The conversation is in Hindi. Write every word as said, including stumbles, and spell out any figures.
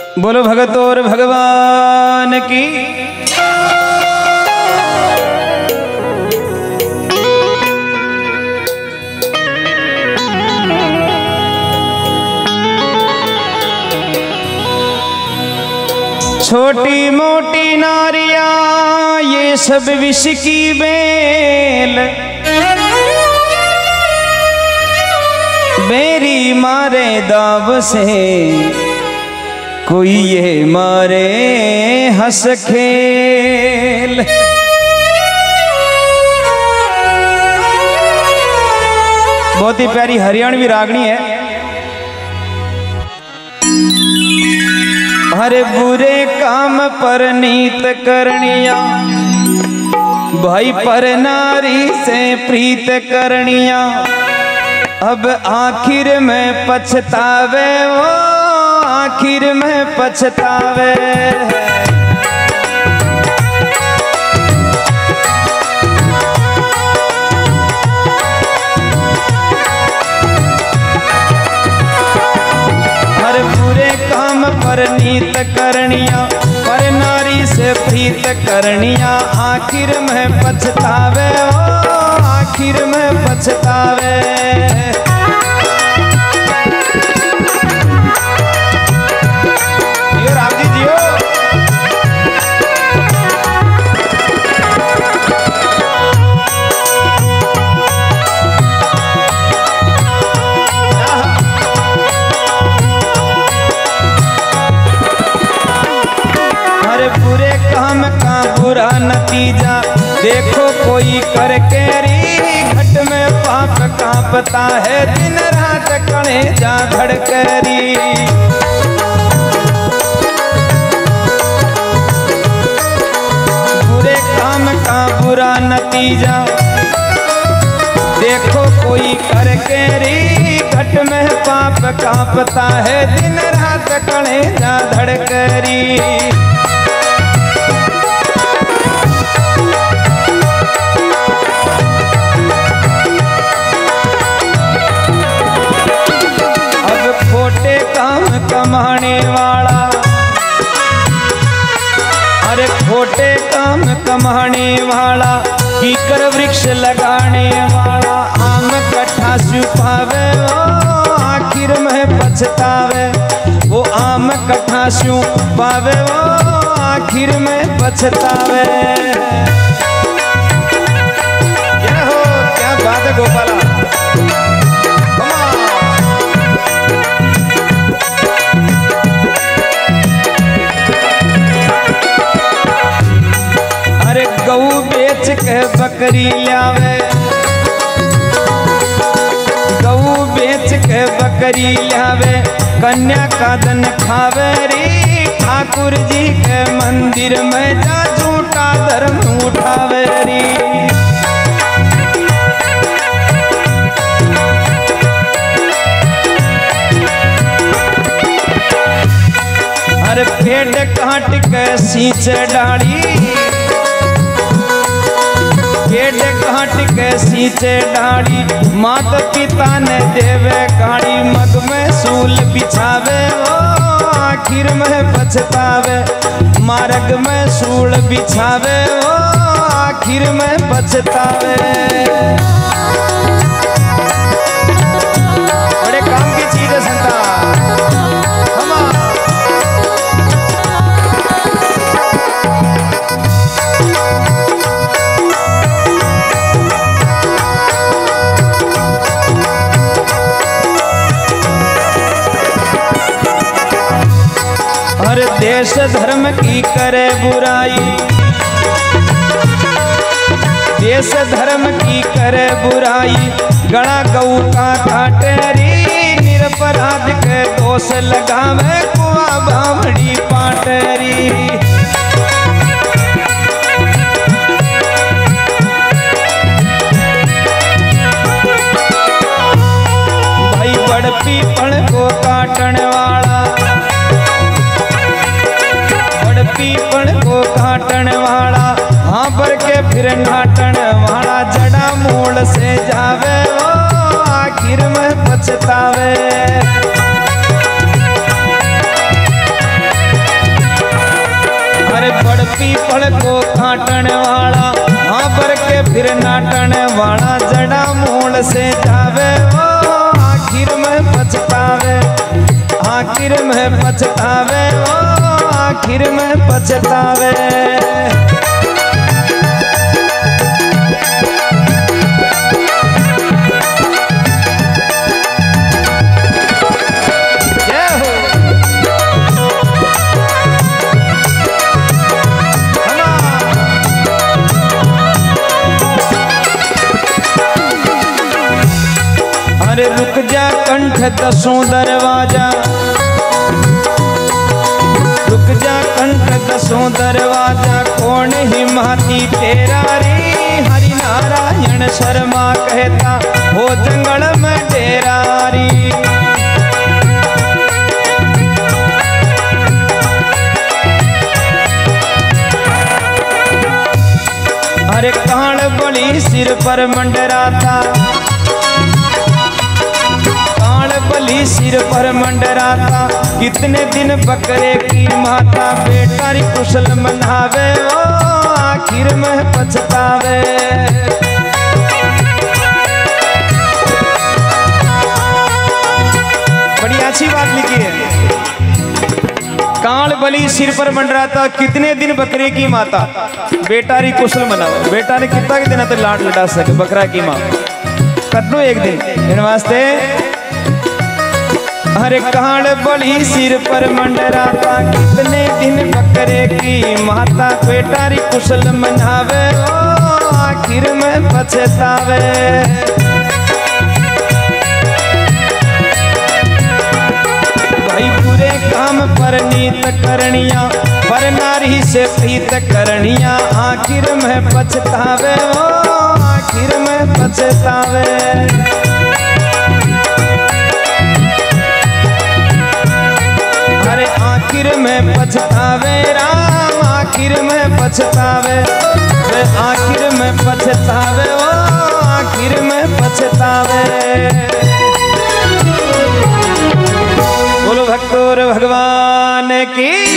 बोलो भगत और भगवान की। छोटी मोटी नारियां ये सब विष की बेल, मेरी मारे दाव से कोई ये मारे हंस खेल। बहुत ही प्यारी हरियाणवी रागनी है। हरे बुरे काम पर नीत करनिया, भाई पर नारी से प्रीत करनिया, अब आखिर में पछतावे वो, आखिर में पछतावे। हर बुरे काम पर नीत करनिया, पर नारी से प्रीत करनिया, आखिर में पछतावे ओ, आखिर में पछतावे। बुरा नतीजा देखो कोई करके री, घट में पाप कांपता है, दिन रात कलेजा धड़करी। बुरे काम का बुरा नतीजा देखो कोई करके री, घट में पाप कांपता है, दिन रात कलेजा धड़करी। कमाने वाला, अरे खोटे काम कमाने वाला, कीकर वृक्ष लगाने वाला, आम कट्ठा छुपावे वो, आखिर में पछतावे। वो आम कट्ठा छुपावे वो, आखिर में पछतावे। क्या हो, क्या बात है गोपाला। गऊ बेच के बकरी लावे, गऊ बेच के बकरी लावे, कन्या का धन खावे री, ठाकुर जी के मंदिर में जा झूठा धर्म उठावे री। अरे पेट काट के सींच डाली, पेट काट के सींचे डाड़ी, माता पिता ने देवे गाड़ी, मग में सूल बिछावे ओ, आखिर में पछतावे। मार्ग में सूल बिछावे ओ, आखिर में पछतावे। बड़े काम की चीज है संता। हर देश धर्म की करे बुराई, देश धर्म की करे बुराई, गणा गऊ का काटे री, निरपराध के दोष लगावे, कुआ बावड़ी पाटरी। भाई बड़ पीपल को काटने वाला, पीपल को काटन वाला, हाँ पर के फिर नाटन वाला, जड़ा मूल से जावे वो, आखिर में पछतावे। बड़ पीपल को काटन वाला, हाँ पर के फिर नाटन वाला, जड़ा मूल से जावे ओ आखिर में पछतावे, आखिर में पछतावे ओ आखिर में पछतावे। अरे रुक जा कंठ दसों दरवाजा, रुक जा कंठ दसों दरवाजा, कौन ही माती तेरा रे, हरि नारायण शर्मा कहता हो जंगल में डेरा री। अरे कान बली सिर पर मंडरा था, बली सिर पर मंडराता, कितने दिन बकरे की माता, बेटा री कुशल मनावे ओ आखिर में पछतावे। बड़ी अच्छी बात लिखी है। काल बली सिर पर मंडराता, कितने दिन बकरे की माता, बेटा री कुशल मनावे। बेटा ने कितना के दिन तो लाड लड़ा सके बकरा की माँ, कटनो एक दिन इन वास्ते। अरे काल बली सिर पर मंडराता, कितने दिन बकरे की माता, बेटा री कुशल मनावे ओ आखिर में पछतावे। भाई पूरे काम पर नीत करनिया, पर नारी से प्रीत करनिया, आखिर में पछतावे ओ आखिर में पछतावे। आखिर में पछतावे राम, आखिर में पछतावे, आखिर में पछतावे ओ आखिर में पछतावे। बोलो भक्तों भगवान की।